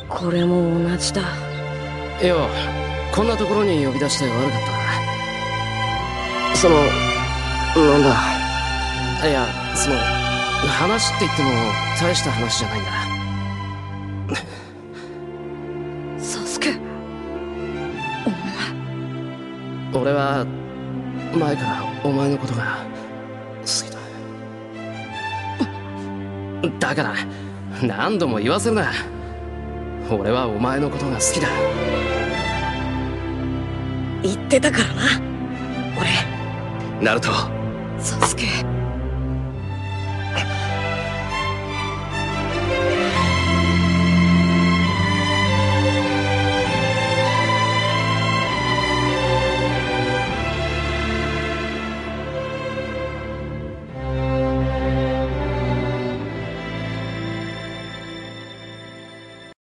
これも同じだ。 よ、こんなところに呼び出して悪かったな。なんだ、いや、話って言っても大した話じゃないんだ。 サスケ、お前。 俺は前からお前のことが好きだ。だから何度も言わせるな。俺はお前のことが好きだ。 言ってたからな、俺。 ナルト。 サスケ。